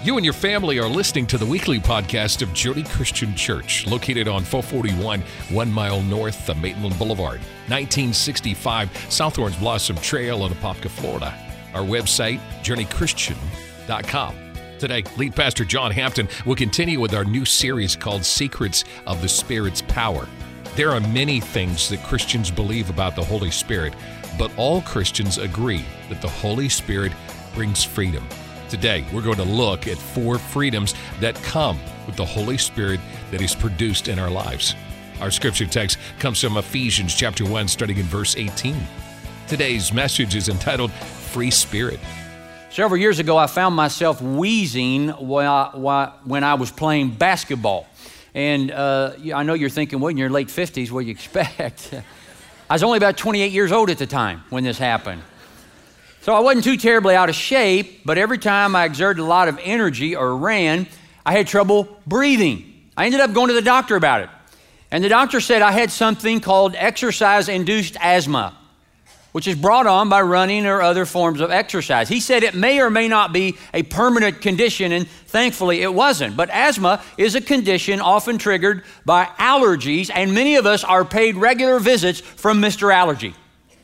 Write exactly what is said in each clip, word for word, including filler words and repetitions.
You and your family are listening to the weekly podcast of Journey Christian Church, located on four forty-one, one mile north of Maitland Boulevard, nineteen sixty-five South Orange Blossom Trail in Apopka, Florida. Our website, journey christian dot com. Today, lead pastor John Hampton will continue with our new series called Secrets of the Spirit's Power. There are many things that Christians believe about the Holy Spirit, but all Christians agree that the Holy Spirit brings freedom. Today, we're going to look at four freedoms that come with the Holy Spirit that is produced in our lives. Our scripture text comes from Ephesians chapter one, starting in verse eighteen. Today's message is entitled, Free Spirit. Several years ago, I found myself wheezing while, while, when I was playing basketball. And uh, I know you're thinking, well, in your late fifties, what do you expect? I was only about twenty-eight years old at the time when this happened. So I wasn't too terribly out of shape, but every time I exerted a lot of energy or ran, I had trouble breathing. I ended up going to the doctor about it. And the doctor said I had something called exercise-induced asthma, which is brought on by running or other forms of exercise. He said it may or may not be a permanent condition, and thankfully it wasn't. But asthma is a condition often triggered by allergies, and many of us are paid regular visits from Mister Allergy.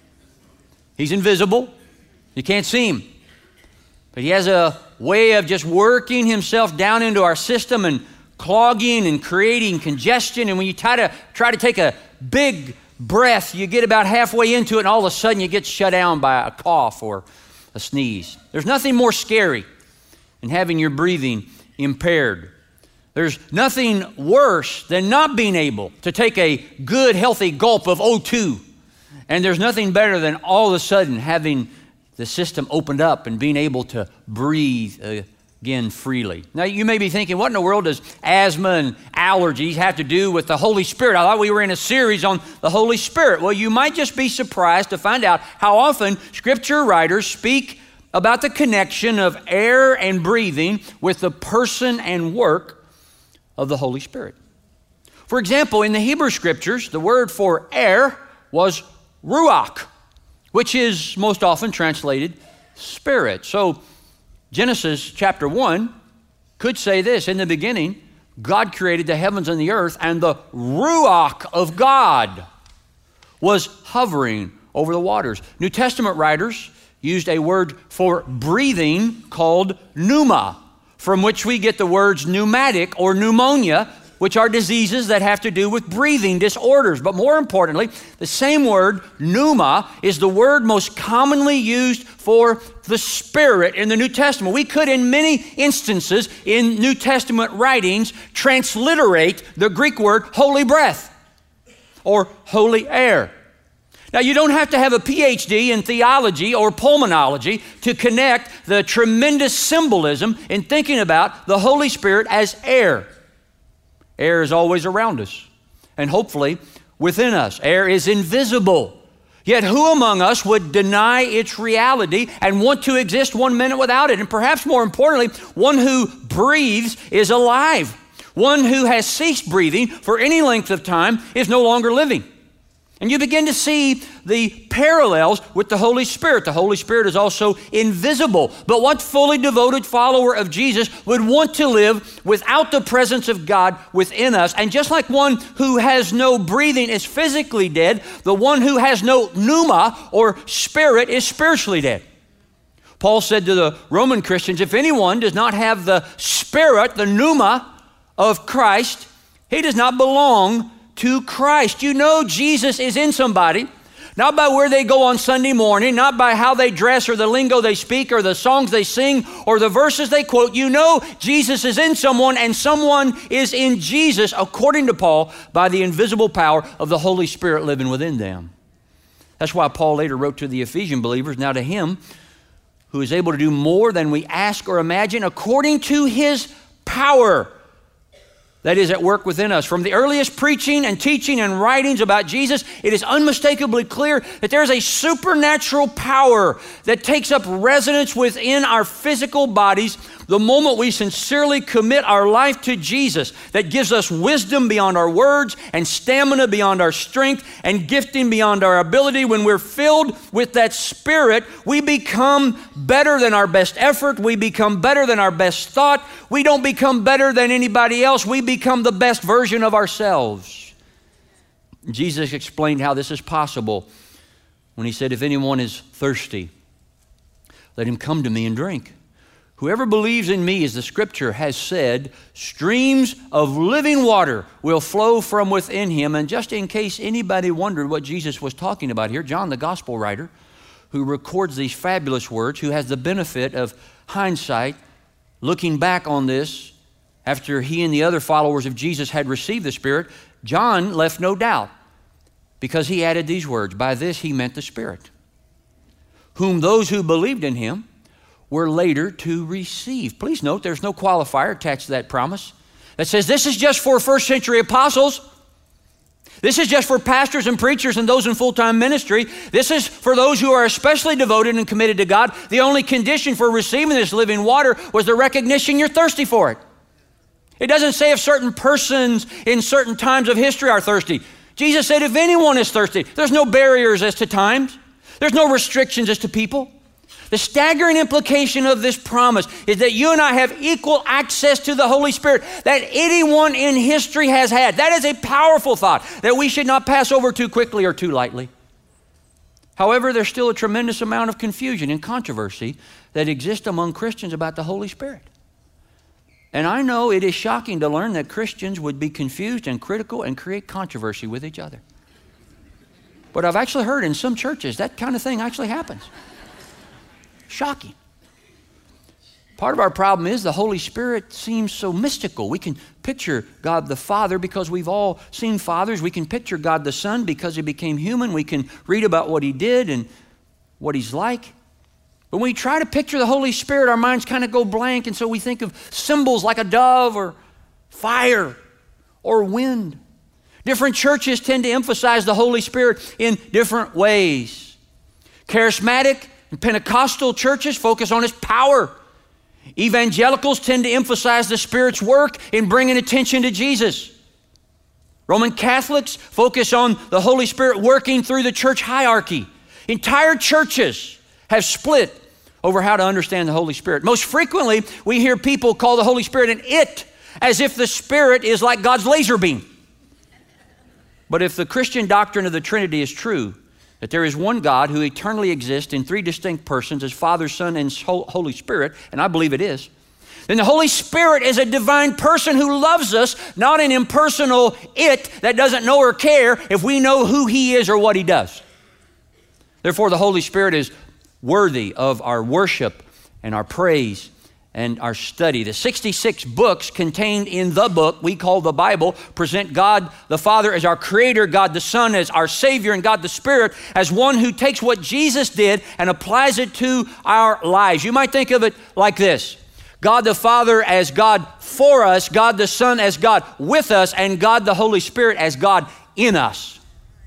He's invisible. You can't see him. But he has a way of just working himself down into our system and clogging and creating congestion. And when you try to try to take a big breath, you get about halfway into it, and all of a sudden you get shut down by a cough or a sneeze. There's nothing more scary than having your breathing impaired. There's nothing worse than not being able to take a good, healthy gulp of O two. And there's nothing better than all of a sudden having the system opened up and being able to breathe uh, again freely. Now, you may be thinking, what in the world does asthma and allergies have to do with the Holy Spirit? I thought we were in a series on the Holy Spirit. Well, you might just be surprised to find out how often Scripture writers speak about the connection of air and breathing with the person and work of the Holy Spirit. For example, in the Hebrew Scriptures, the word for air was ruach, which is most often translated spirit. So Genesis chapter one could say this: in the beginning, God created the heavens and the earth, and the ruach of God was hovering over the waters. New Testament writers used a word for breathing called pneuma, from which we get the words pneumatic or pneumonia, which are diseases that have to do with breathing disorders. But more importantly, the same word, pneuma, is the word most commonly used for the Spirit in the New Testament. We could, in many instances in New Testament writings, transliterate the Greek word holy breath or holy air. Now, you don't have to have a P H D in theology or pulmonology to connect the tremendous symbolism in thinking about the Holy Spirit as air. Air is always around us, and hopefully within us. Air is invisible. Yet who among us would deny its reality and want to exist one minute without it? And perhaps more importantly, one who breathes is alive. One who has ceased breathing for any length of time is no longer living. And you begin to see the parallels with the Holy Spirit. The Holy Spirit is also invisible. But what fully devoted follower of Jesus would want to live without the presence of God within us? And just like one who has no breathing is physically dead, the one who has no pneuma or spirit is spiritually dead. Paul said to the Roman Christians, if anyone does not have the spirit, the pneuma of Christ, he does not belong to Christ. You know Jesus is in somebody, not by where they go on Sunday morning, not by how they dress or the lingo they speak or the songs they sing or the verses they quote. You know Jesus is in someone, and someone is in Jesus, according to Paul, by the invisible power of the Holy Spirit living within them. That's why Paul later wrote to the Ephesian believers, now to him who is able to do more than we ask or imagine according to his power that is at work within us. From the earliest preaching and teaching and writings about Jesus, it is unmistakably clear that there is a supernatural power that takes up residence within our physical bodies The moment we sincerely commit our life to Jesus, that gives us wisdom beyond our words and stamina beyond our strength and gifting beyond our ability. When we're filled with that Spirit, we become better than our best effort. We become better than our best thought. We don't become better than anybody else. We become the best version of ourselves. Jesus explained how this is possible when he said, if anyone is thirsty, let him come to me and drink. Whoever believes in me, as the scripture has said, streams of living water will flow from within him. And just in case anybody wondered what Jesus was talking about here, John, the gospel writer, who records these fabulous words, who has the benefit of hindsight, looking back on this after he and the other followers of Jesus had received the Spirit, John left no doubt because he added these words, by this he meant the Spirit, whom those who believed in him were later to receive. Please note there's no qualifier attached to that promise that says this is just for first century apostles. This is just for pastors and preachers and those in full-time ministry. This is for those who are especially devoted and committed to God. The only condition for receiving this living water was the recognition you're thirsty for it. It doesn't say if certain persons in certain times of history are thirsty. Jesus said if anyone is thirsty, there's no barriers as to times. There's no restrictions as to people. The staggering implication of this promise is that you and I have equal access to the Holy Spirit that anyone in history has had. That is a powerful thought that we should not pass over too quickly or too lightly. However, there's still a tremendous amount of confusion and controversy that exists among Christians about the Holy Spirit. And I know it is shocking to learn that Christians would be confused and critical and create controversy with each other. But I've actually heard in some churches that kind of thing actually happens. Shocking. Part of our problem is the Holy Spirit seems so mystical. We can picture God the Father because we've all seen fathers. We can picture God the Son because he became human. We can read about what he did and what he's like. But when we try to picture the Holy Spirit, our minds kind of go blank, and so we think of symbols like a dove or fire or wind. Different churches tend to emphasize the Holy Spirit in different ways. Charismatic and Pentecostal churches focus on his power. Evangelicals tend to emphasize the Spirit's work in bringing attention to Jesus. Roman Catholics focus on the Holy Spirit working through the church hierarchy. Entire churches have split over how to understand the Holy Spirit. Most frequently, we hear people call the Holy Spirit an it, as if the Spirit is like God's laser beam. But if the Christian doctrine of the Trinity is true, that there is one God who eternally exists in three distinct persons as Father, Son, and Holy Spirit, and I believe it is, then the Holy Spirit is a divine person who loves us, not an impersonal it that doesn't know or care if we know who he is or what he does. Therefore, the Holy Spirit is worthy of our worship and our praise and our study. The sixty-six books contained in the book we call the Bible present God the Father as our Creator, God the Son as our Savior, and God the Spirit as one who takes what Jesus did and applies it to our lives. You might think of it like this: God the Father as God for us, God the Son as God with us, and God the Holy Spirit as God in us.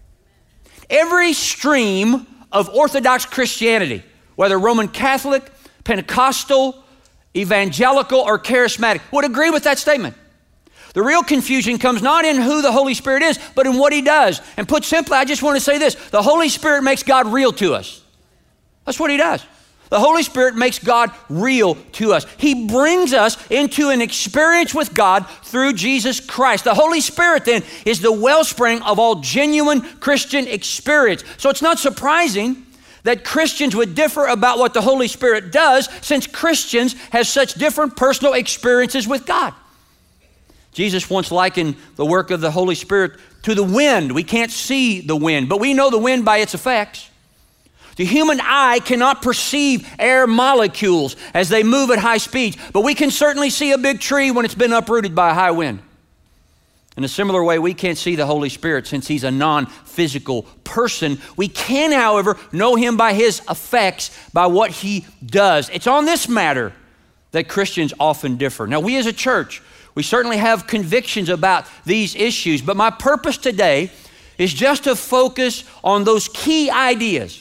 Every stream of Orthodox Christianity, whether Roman Catholic, Pentecostal, evangelical, or charismatic, would agree with that statement. The real confusion comes not in who the Holy Spirit is, but in what he does. And put simply, I just want to say this: the Holy Spirit makes God real to us. That's what he does. The Holy Spirit makes God real to us. He brings us into an experience with God through Jesus Christ. The Holy Spirit then is the wellspring of all genuine Christian experience. So it's not surprising that Christians would differ about what the Holy Spirit does, since Christians have such different personal experiences with God. Jesus once likened the work of the Holy Spirit to the wind. We can't see the wind, but we know the wind by its effects. The human eye cannot perceive air molecules as they move at high speeds, but we can certainly see a big tree when it's been uprooted by a high wind. In a similar way, we can't see the Holy Spirit since he's a non-physical person. We can, however, know him by his effects, by what he does. It's on this matter that Christians often differ. Now, we as a church, we certainly have convictions about these issues, but my purpose today is just to focus on those key ideas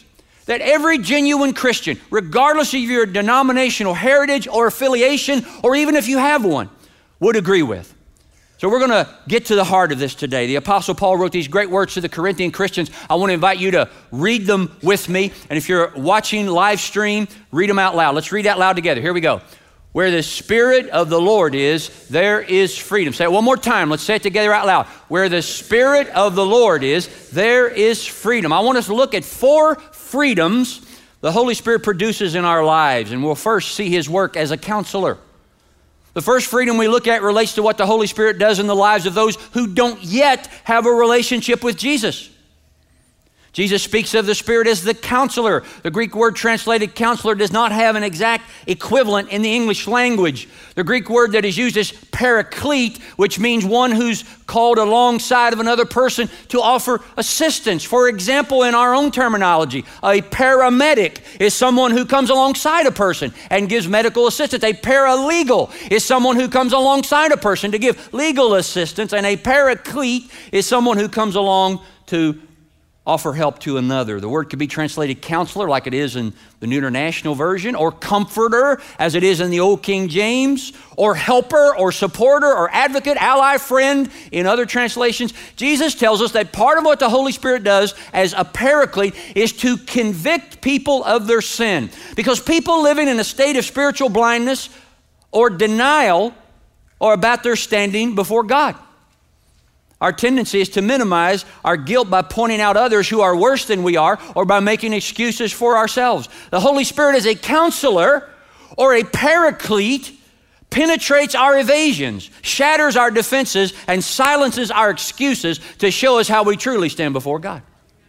that every genuine Christian, regardless of your denominational heritage or affiliation, or even if you have one, would agree with. So we're going to get to the heart of this today. The Apostle Paul wrote these great words to the Corinthian Christians. I want to invite you to read them with me. And if you're watching live stream, read them out loud. Let's read out loud together. Here we go. Where the Spirit of the Lord is, there is freedom. Say it one more time. Let's say it together out loud. Where the Spirit of the Lord is, there is freedom. I want us to look at four freedoms the Holy Spirit produces in our lives. And we'll first see His work as a counselor. The first freedom we look at relates to what the Holy Spirit does in the lives of those who don't yet have a relationship with Jesus. Jesus speaks of the Spirit as the counselor. The Greek word translated counselor does not have an exact equivalent in the English language. The Greek word that is used is paraclete, which means one who's called alongside of another person to offer assistance. For example, in our own terminology, a paramedic is someone who comes alongside a person and gives medical assistance. A paralegal is someone who comes alongside a person to give legal assistance. And a paraclete is someone who comes along to offer help to another. The word could be translated counselor like it is in the New International Version, or comforter as it is in the Old King James, or helper or supporter or advocate, ally, friend in other translations. Jesus tells us that part of what the Holy Spirit does as a paraclete is to convict people of their sin. Because people living in a state of spiritual blindness or denial are about their standing before God. Our tendency is to minimize our guilt by pointing out others who are worse than we are, or by making excuses for ourselves. The Holy Spirit as a counselor or a paraclete penetrates our evasions, shatters our defenses, and silences our excuses to show us how we truly stand before God.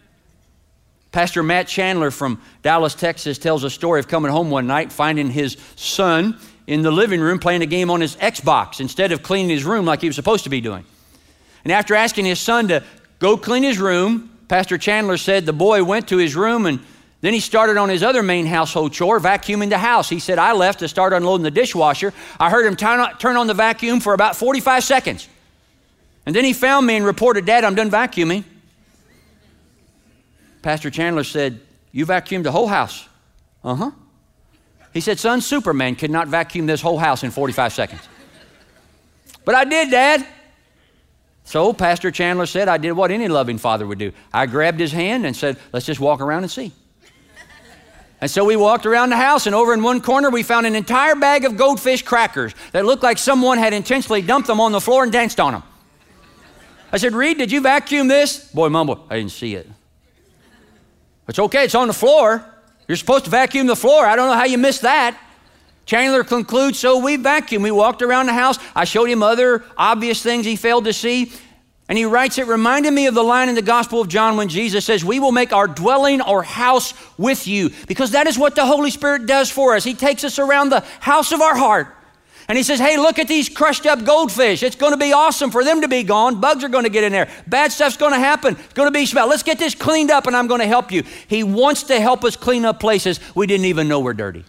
Pastor Matt Chandler from Dallas, Texas tells a story of coming home one night, finding his son in the living room playing a game on his Xbox instead of cleaning his room like he was supposed to be doing. And after asking his son to go clean his room, Pastor Chandler said the boy went to his room and then he started on his other main household chore, vacuuming the house. He said, I left to start unloading the dishwasher. I heard him turn on the vacuum for about forty-five seconds. And then he found me and reported, Dad, I'm done vacuuming. Pastor Chandler said, you vacuumed the whole house? Uh-huh. He said, son, Superman could not vacuum this whole house in forty-five seconds. But I did, Dad. So Pastor Chandler said, I did what any loving father would do. I grabbed his hand and said, let's just walk around and see. And so we walked around the house, and over in one corner, we found an entire bag of goldfish crackers that looked like someone had intentionally dumped them on the floor and danced on them. I said, Reed, did you vacuum this? Boy mumbled, I didn't see it. It's okay, it's on the floor. You're supposed to vacuum the floor. I don't know how you missed that. Chandler concludes, so we vacuumed. We walked around the house. I showed him other obvious things he failed to see. And he writes, it reminded me of the line in the Gospel of John when Jesus says, we will make our dwelling or house with you. Because that is what the Holy Spirit does for us. He takes us around the house of our heart. And he says, hey, look at these crushed up goldfish. It's going to be awesome for them to be gone. Bugs are going to get in there. Bad stuff's going to happen. It's going to be smell. Let's get this cleaned up and I'm going to help you. He wants to help us clean up places we didn't even know were dirty.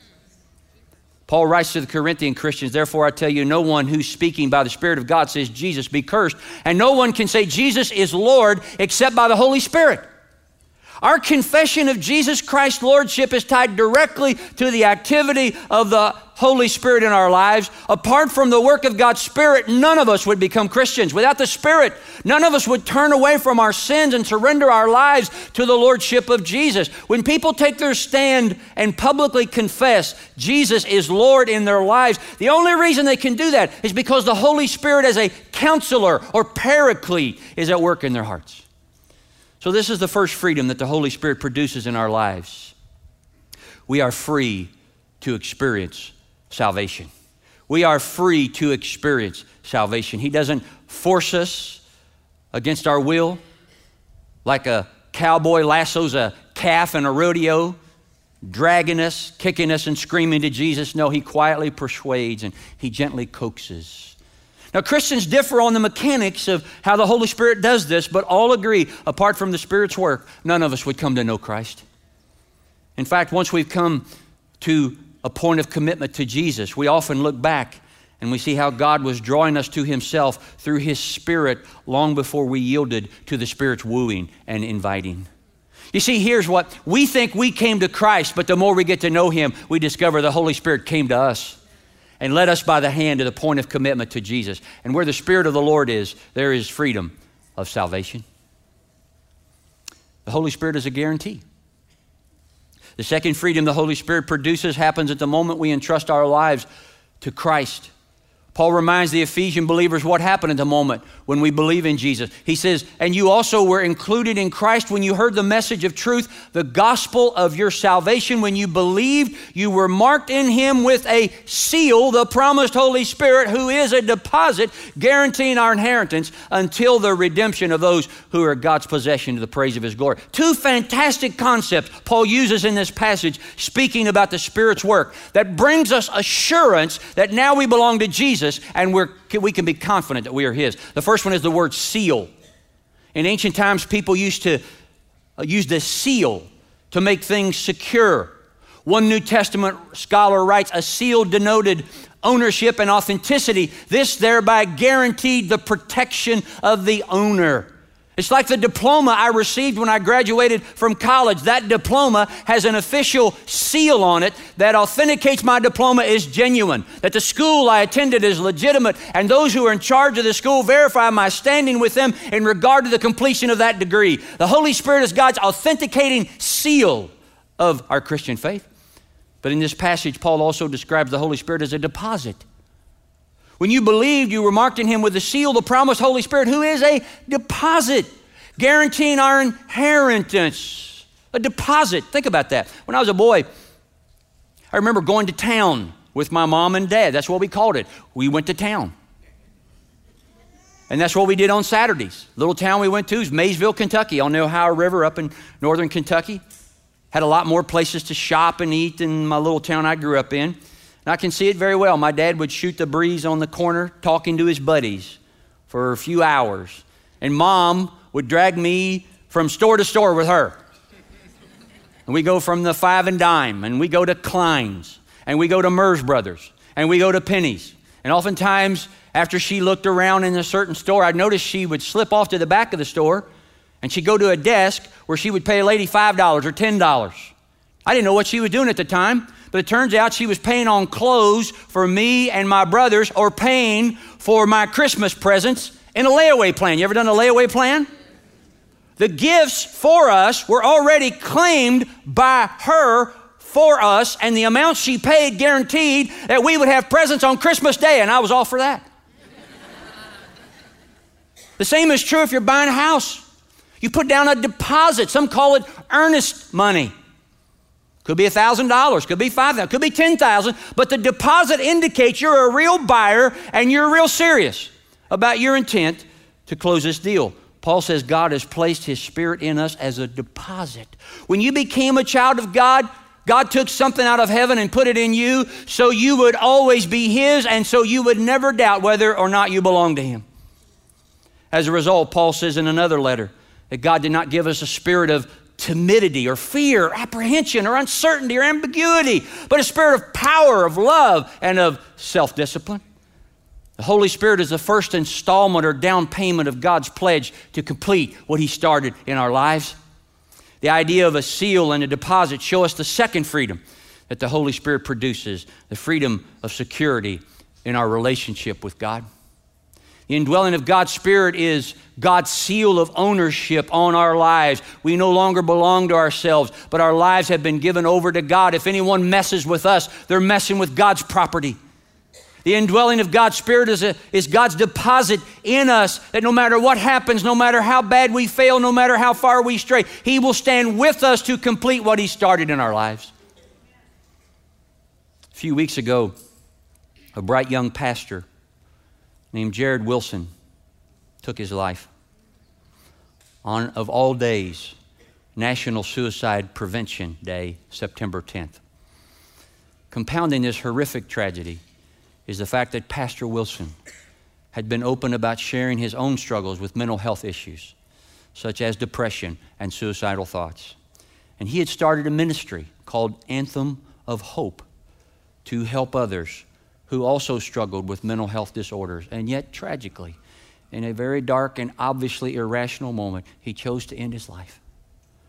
Paul writes to the Corinthian Christians, therefore I tell you, no one who's speaking by the Spirit of God says Jesus be cursed, and no one can say Jesus is Lord except by the Holy Spirit. Our confession of Jesus Christ's Lordship is tied directly to the activity of the Holy Spirit in our lives. Apart from the work of God's Spirit, none of us would become Christians. Without the Spirit, none of us would turn away from our sins and surrender our lives to the Lordship of Jesus. When people take their stand and publicly confess Jesus is Lord in their lives, the only reason they can do that is because the Holy Spirit as a counselor or paraclete is at work in their hearts. So this is the first freedom that the Holy Spirit produces in our lives. We are free to experience salvation. We are free to experience salvation. He doesn't force us against our will like a cowboy lassos a calf in a rodeo, dragging us, kicking us, and screaming to Jesus. No, he quietly persuades and he gently coaxes. Now, Christians differ on the mechanics of how the Holy Spirit does this, but all agree, apart from the Spirit's work, none of us would come to know Christ. In fact, once we've come to a point of commitment to Jesus, we often look back and we see how God was drawing us to himself through his Spirit long before we yielded to the Spirit's wooing and inviting. You see, here's what, we think we came to Christ, but the more we get to know him, we discover the Holy Spirit came to us and led us by the hand to the point of commitment to Jesus. And where the Spirit of the Lord is, there is freedom of salvation. The Holy Spirit is a guarantee. The second freedom the Holy Spirit produces happens at the moment we entrust our lives to Christ. Paul reminds the Ephesian believers what happened at the moment when we believe in Jesus. He says, and you also were included in Christ when you heard the message of truth, the gospel of your salvation. When you believed, you were marked in him with a seal, the promised Holy Spirit, who is a deposit guaranteeing our inheritance until the redemption of those who are God's possession to the praise of his glory. Two fantastic concepts Paul uses in this passage, speaking about the Spirit's work, that brings us assurance that now we belong to Jesus and we're, we can be confident that we are his. The first one is the word seal. In ancient times, people used to uh, use the seal to make things secure. One New Testament scholar writes, a seal denoted ownership and authenticity. This thereby guaranteed the protection of the owner. It's like the diploma I received when I graduated from college. That diploma has an official seal on it that authenticates my diploma is genuine, that the school I attended is legitimate, and those who are in charge of the school verify my standing with them in regard to the completion of that degree. The Holy Spirit is God's authenticating seal of our Christian faith. But in this passage, Paul also describes the Holy Spirit as a deposit. When you believed, you were marked in him with the seal, the promised Holy Spirit, who is a deposit, guaranteeing our inheritance. A deposit. Think about that. When I was a boy, I remember going to town with my mom and dad. That's what we called it. We went to town. And that's what we did on Saturdays. Little town we went to is Maysville, Kentucky, on the Ohio River up in northern Kentucky. Had a lot more places to shop and eat than my little town I grew up in. And I can see it very well. My dad would shoot the breeze on the corner talking to his buddies for a few hours. And mom would drag me from store to store with her. And we go from the Five and Dime, and we go to Klein's, and we go to Merz Brothers, and we go to Penny's. And oftentimes, after she looked around in a certain store, I'd notice she would slip off to the back of the store, and she'd go to a desk where she would pay a lady five dollars or ten dollars. I didn't know what she was doing at the time, but it turns out she was paying on clothes for me and my brothers, or paying for my Christmas presents in a layaway plan. You ever done a layaway plan? The gifts for us were already claimed by her for us, and the amount she paid guaranteed that we would have presents on Christmas Day, and I was all for that. The same is true if you're buying a house. You put down a deposit. Some call it earnest money. Could be one thousand dollars, could be five thousand dollars, could be ten thousand dollars, but the deposit indicates you're a real buyer and you're real serious about your intent to close this deal. Paul says God has placed his Spirit in us as a deposit. When you became a child of God, God took something out of heaven and put it in you so you would always be his, and so you would never doubt whether or not you belong to him. As a result, Paul says in another letter that God did not give us a spirit of timidity or fear, apprehension or uncertainty or ambiguity, but a spirit of power, of love, and of self-discipline. The Holy Spirit is the first installment or down payment of God's pledge to complete what he started in our lives. The idea of a seal and a deposit show us the second freedom that the Holy Spirit produces, the freedom of security in our relationship with God. The indwelling of God's Spirit is God's seal of ownership on our lives. We no longer belong to ourselves, but our lives have been given over to God. If anyone messes with us, they're messing with God's property. The indwelling of God's Spirit is, a, is God's deposit in us, that no matter what happens, no matter how bad we fail, no matter how far we stray, he will stand with us to complete what he started in our lives. A few weeks ago, a bright young pastor named Jared Wilson took his life on, of all days, National Suicide Prevention Day, September tenth. Compounding this horrific tragedy is the fact that Pastor Wilson had been open about sharing his own struggles with mental health issues, such as depression and suicidal thoughts. And he had started a ministry called Anthem of Hope to help others who also struggled with mental health disorders. And yet, tragically, in a very dark and obviously irrational moment, he chose to end his life.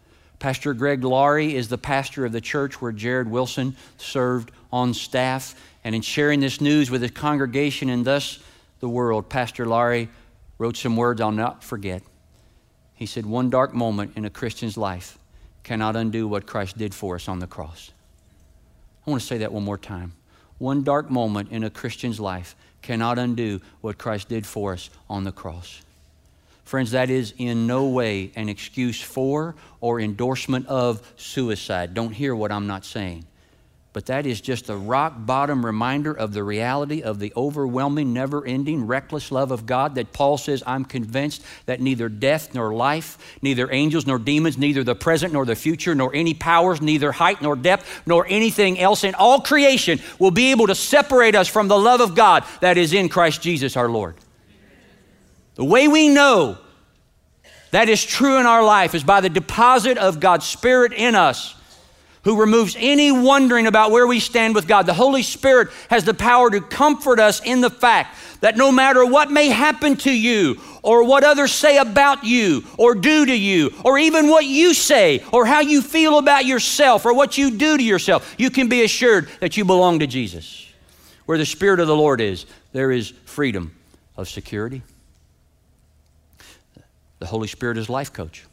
Pastor Greg Laurie is the pastor of the church where Jared Wilson served on staff. And in sharing this news with his congregation and thus the world, Pastor Laurie wrote some words I'll not forget. He said, one dark moment in a Christian's life cannot undo what Christ did for us on the cross. I want to say that one more time. One dark moment in a Christian's life cannot undo what Christ did for us on the cross. Friends, that is in no way an excuse for or endorsement of suicide. Don't hear what I'm not saying. But that is just a rock bottom reminder of the reality of the overwhelming, never-ending, reckless love of God that Paul says, I'm convinced that neither death nor life, neither angels nor demons, neither the present nor the future, nor any powers, neither height nor depth, nor anything else in all creation will be able to separate us from the love of God that is in Christ Jesus our Lord. The way we know that is true in our life is by the deposit of God's Spirit in us, who removes any wondering about where we stand with God. The Holy Spirit has the power to comfort us in the fact that no matter what may happen to you, or what others say about you, or do to you, or even what you say, or how you feel about yourself, or what you do to yourself, you can be assured that you belong to Jesus. Where the Spirit of the Lord is, there is freedom of security. The Holy Spirit is life coach.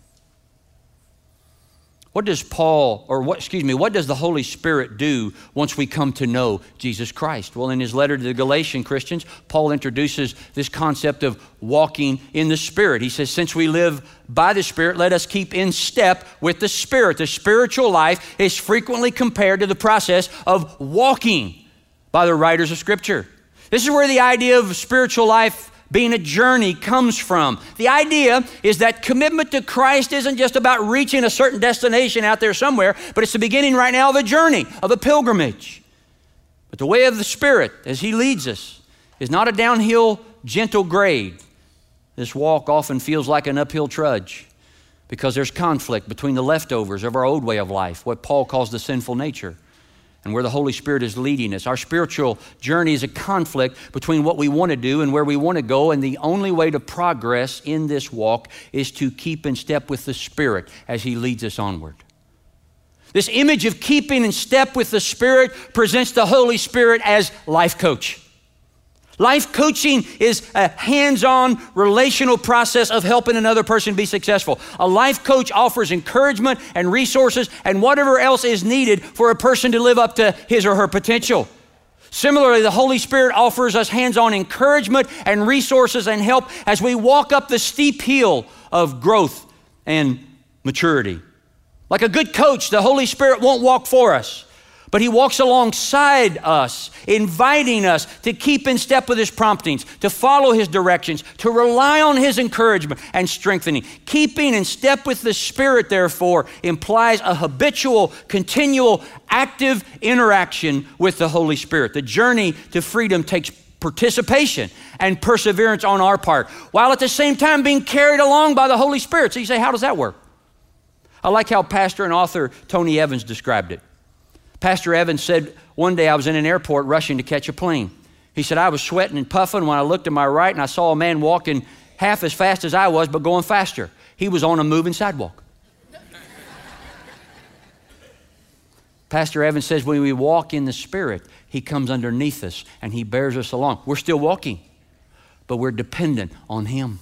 What does Paul, or what, excuse me, what does the Holy Spirit do once we come to know Jesus Christ? Well, in his letter to the Galatian Christians, Paul introduces this concept of walking in the Spirit. He says, since we live by the Spirit, let us keep in step with the Spirit. The spiritual life is frequently compared to the process of walking by the writers of Scripture. This is where the idea of spiritual life being a journey comes from. The idea is that commitment to Christ isn't just about reaching a certain destination out there somewhere, but it's the beginning right now of a journey, of a pilgrimage. But the way of the Spirit, as He leads us, is not a downhill, gentle grade. This walk often feels like an uphill trudge because there's conflict between the leftovers of our old way of life, what Paul calls the sinful nature, and where the Holy Spirit is leading us. Our spiritual journey is a conflict between what we want to do and where we want to go, and the only way to progress in this walk is to keep in step with the Spirit as He leads us onward. This image of keeping in step with the Spirit presents the Holy Spirit as life coach. Life coaching is a hands-on relational process of helping another person be successful. A life coach offers encouragement and resources and whatever else is needed for a person to live up to his or her potential. Similarly, the Holy Spirit offers us hands-on encouragement and resources and help as we walk up the steep hill of growth and maturity. Like a good coach, the Holy Spirit won't walk for us, but He walks alongside us, inviting us to keep in step with His promptings, to follow His directions, to rely on His encouragement and strengthening. Keeping in step with the Spirit, therefore, implies a habitual, continual, active interaction with the Holy Spirit. The journey to freedom takes participation and perseverance on our part, while at the same time being carried along by the Holy Spirit. So you say, how does that work? I like how pastor and author Tony Evans described it. Pastor Evans said, one day I was in an airport rushing to catch a plane. He said, I was sweating and puffing when I looked to my right and I saw a man walking half as fast as I was, but going faster. He was on a moving sidewalk. Pastor Evans says, when we walk in the Spirit, He comes underneath us and He bears us along. We're still walking, but we're dependent on Him.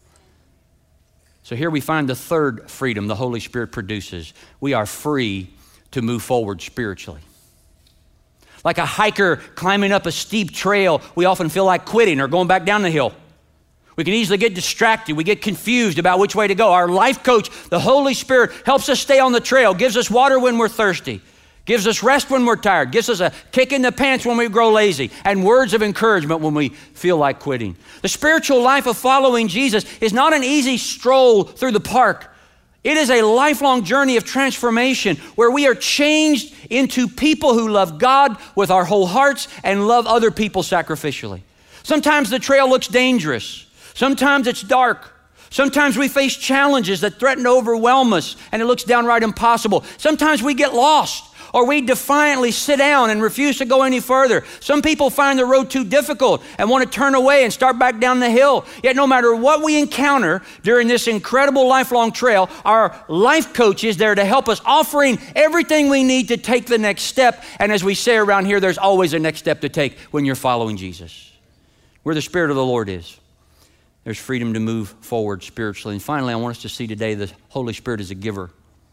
So here we find the third freedom the Holy Spirit produces. We are free to move forward spiritually. Like a hiker climbing up a steep trail, we often feel like quitting or going back down the hill. We can easily get distracted. We get confused about which way to go. Our life coach, the Holy Spirit, helps us stay on the trail, gives us water when we're thirsty, gives us rest when we're tired, gives us a kick in the pants when we grow lazy, and words of encouragement when we feel like quitting. The spiritual life of following Jesus is not an easy stroll through the park. It is a lifelong journey of transformation where we are changed into people who love God with our whole hearts and love other people sacrificially. Sometimes the trail looks dangerous. Sometimes it's dark. Sometimes we face challenges that threaten to overwhelm us and it looks downright impossible. Sometimes we get lost, or we defiantly sit down and refuse to go any further. Some people find the road too difficult and want to turn away and start back down the hill. Yet no matter what we encounter during this incredible lifelong trail, our life coach is there to help us, offering everything we need to take the next step. And as we say around here, there's always a next step to take when you're following Jesus. Where the Spirit of the Lord is, there's freedom to move forward spiritually. And finally, I want us to see today the Holy Spirit is a giver.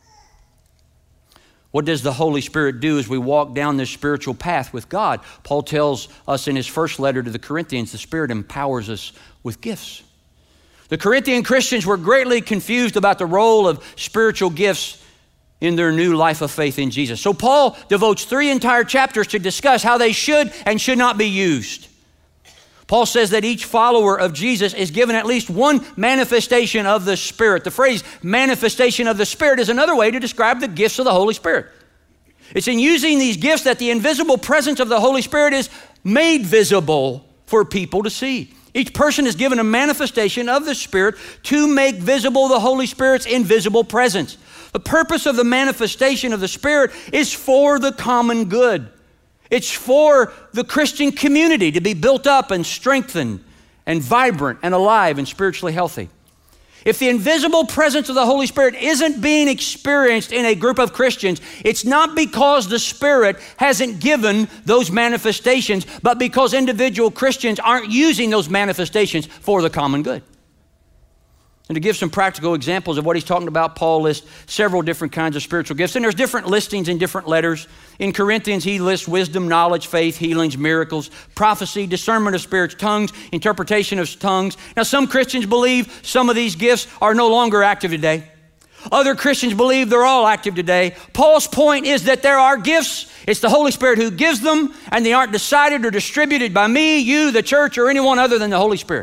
What does the Holy Spirit do as we walk down this spiritual path with God? Paul tells us in his first letter to the Corinthians, the Spirit empowers us with gifts. The Corinthian Christians were greatly confused about the role of spiritual gifts in their new life of faith in Jesus. So Paul devotes three entire chapters to discuss how they should and should not be used. Paul says that each follower of Jesus is given at least one manifestation of the Spirit. The phrase manifestation of the Spirit is another way to describe the gifts of the Holy Spirit. It's in using these gifts that the invisible presence of the Holy Spirit is made visible for people to see. Each person is given a manifestation of the Spirit to make visible the Holy Spirit's invisible presence. The purpose of the manifestation of the Spirit is for the common good. It's for the Christian community to be built up and strengthened and vibrant and alive and spiritually healthy. If the invisible presence of the Holy Spirit isn't being experienced in a group of Christians, it's not because the Spirit hasn't given those manifestations, but because individual Christians aren't using those manifestations for the common good. And to give some practical examples of what he's talking about, Paul lists several different kinds of spiritual gifts. And there's different listings in different letters. In Corinthians, he lists wisdom, knowledge, faith, healings, miracles, prophecy, discernment of spirits, tongues, interpretation of tongues. Now, some Christians believe some of these gifts are no longer active today. Other Christians believe they're all active today. Paul's point is that there are gifts. It's the Holy Spirit who gives them, and they aren't decided or distributed by me, you, the church, or anyone other than the Holy Spirit.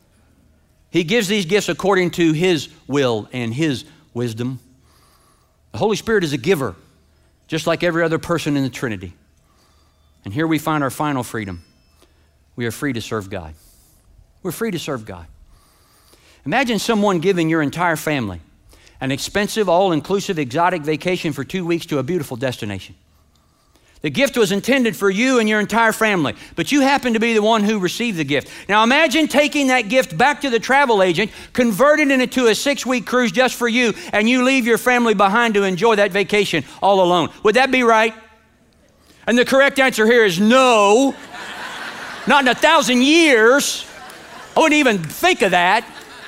He gives these gifts according to his will and his wisdom. The Holy Spirit is a giver, just like every other person in the Trinity. And here we find our final freedom. We are free to serve God. We're free to serve God. Imagine someone giving your entire family an expensive, all-inclusive, exotic vacation for two weeks to a beautiful destination. The gift was intended for you and your entire family, but you happen to be the one who received the gift. Now imagine taking that gift back to the travel agent, converting it into a six-week cruise just for you, and you leave your family behind to enjoy that vacation all alone. Would that be right? And the correct answer here is no. Not in a thousand years. I wouldn't even think of that.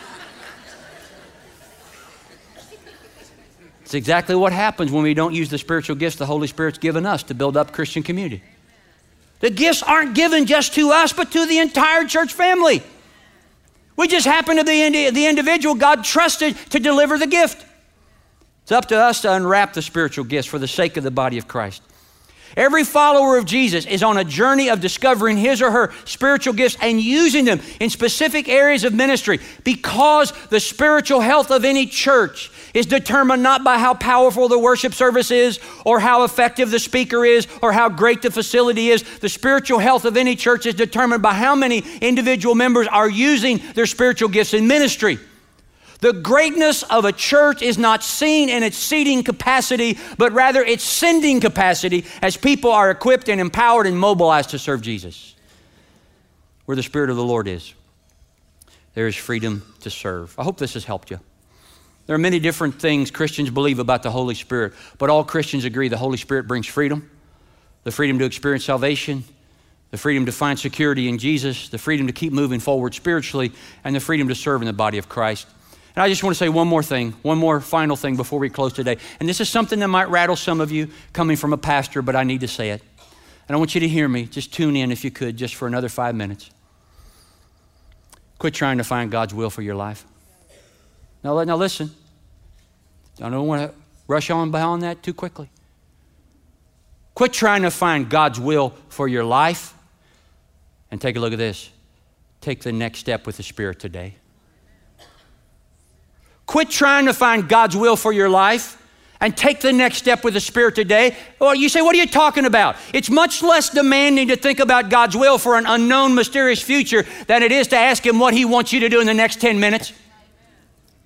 It's exactly what happens when we don't use the spiritual gifts the Holy Spirit's given us to build up Christian community. The gifts aren't given just to us, but to the entire church family. We just happen to be the individual God trusted to deliver the gift. It's up to us to unwrap the spiritual gifts for the sake of the body of Christ. Every follower of Jesus is on a journey of discovering his or her spiritual gifts and using them in specific areas of ministry, because the spiritual health of any church is determined not by how powerful the worship service is or how effective the speaker is or how great the facility is. The spiritual health of any church is determined by how many individual members are using their spiritual gifts in ministry. The greatness of a church is not seen in its seating capacity, but rather its sending capacity as people are equipped and empowered and mobilized to serve Jesus. Where the Spirit of the Lord is, there is freedom to serve. I hope this has helped you. There are many different things Christians believe about the Holy Spirit, but all Christians agree the Holy Spirit brings freedom, the freedom to experience salvation, the freedom to find security in Jesus, the freedom to keep moving forward spiritually, and the freedom to serve in the body of Christ. And I just want to say one more thing, one more final thing before we close today. And this is something that might rattle some of you coming from a pastor, but I need to say it. And I want you to hear me. Just tune in if you could, just for another five minutes. Quit trying to find God's will for your life. Now, now listen. I don't want to rush on behind that too quickly. Quit trying to find God's will for your life. And take a look at this. Take the next step with the Spirit today. Quit trying to find God's will for your life and take the next step with the Spirit today. Well, you say, what are you talking about? It's much less demanding to think about God's will for an unknown, mysterious future than it is to ask Him what He wants you to do in the next ten minutes.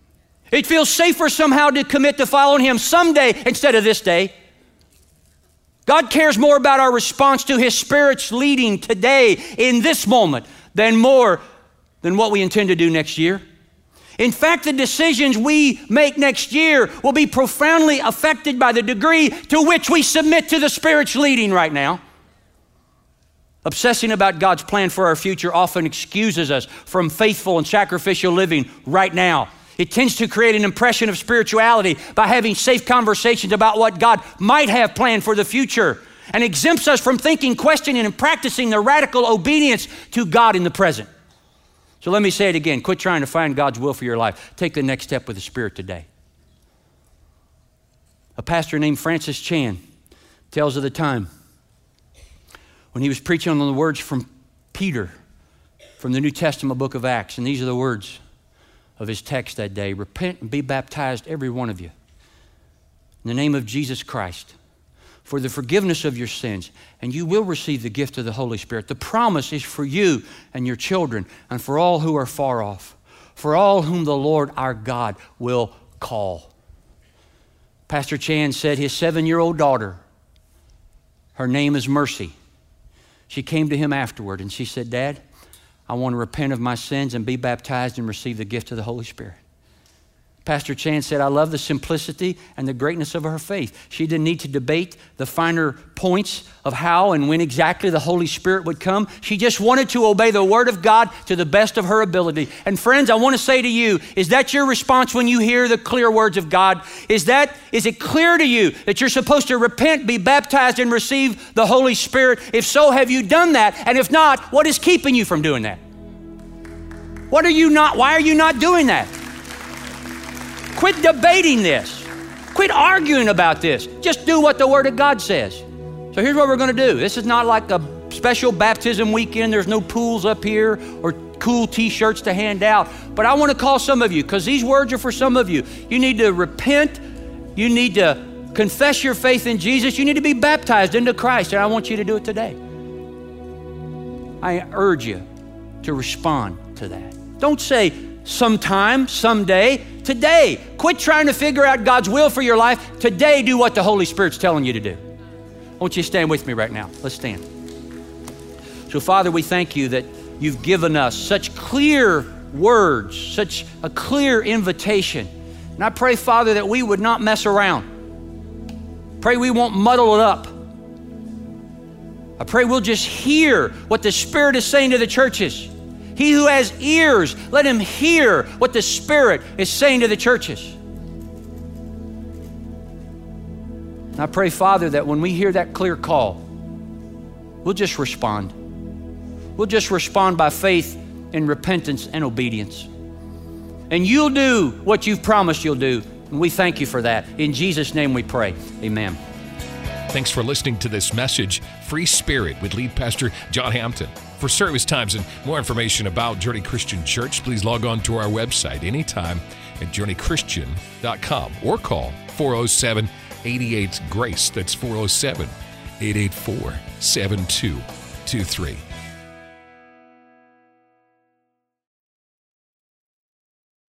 It feels safer somehow to commit to following Him someday instead of this day. God cares more about our response to His Spirit's leading today in this moment than more than what we intend to do next year. In fact, the decisions we make next year will be profoundly affected by the degree to which we submit to the Spirit's leading right now. Obsessing about God's plan for our future often excuses us from faithful and sacrificial living right now. It tends to create an impression of spirituality by having safe conversations about what God might have planned for the future, and exempts us from thinking, questioning, and practicing the radical obedience to God in the present. So let me say it again. Quit trying to find God's will for your life. Take the next step with the Spirit today. A pastor named Francis Chan tells of the time when he was preaching on the words from Peter from the New Testament book of Acts. And these are the words of his text that day. Repent and be baptized, every one of you, in the name of Jesus Christ, for the forgiveness of your sins, and you will receive the gift of the Holy Spirit. The promise is for you and your children, and for all who are far off, for all whom the Lord our God will call. Pastor Chan said his seven-year-old daughter, her name is Mercy, she came to him afterward and she said, Dad, I want to repent of my sins and be baptized and receive the gift of the Holy Spirit. Pastor Chan said, I love the simplicity and the greatness of her faith. She didn't need to debate the finer points of how and when exactly the Holy Spirit would come. She just wanted to obey the Word of God to the best of her ability. And friends, I want to say to you, is that your response when you hear the clear words of God? Is that, is it clear to you that you're supposed to repent, be baptized, and receive the Holy Spirit? If so, have you done that? And if not, what is keeping you from doing that? What are you not, why are you not doing that? Quit debating this. Quit arguing about this. Just do what the Word of God says. So here's what we're going to do. This is not like a special baptism weekend. There's no pools up here or cool t-shirts to hand out. But I want to call some of you, because these words are for some of you. You need to repent. You need to confess your faith in Jesus. You need to be baptized into Christ, and I want you to do it today. I urge you to respond to that. Don't say sometime, someday. Today, quit trying to figure out God's will for your life. Today, do what the Holy Spirit's telling you to do. I want you to stand with me right now. Let's stand. So, Father, we thank you that you've given us such clear words, such a clear invitation. And I pray, Father, that we would not mess around. Pray we won't muddle it up. I pray we'll just hear what the Spirit is saying to the churches. He who has ears, let him hear what the Spirit is saying to the churches. And I pray, Father, that when we hear that clear call, we'll just respond. We'll just respond by faith and repentance and obedience. And you'll do what you've promised you'll do. And we thank you for that. In Jesus' name we pray. Amen. Thanks for listening to this message, Free Spirit, with lead pastor John Hampton. For service times and more information about Journey Christian Church, please log on to our website anytime at journey christian dot com or call four oh seven, eight eight, GRACE. That's four oh seven, eight eight four, seven two two three.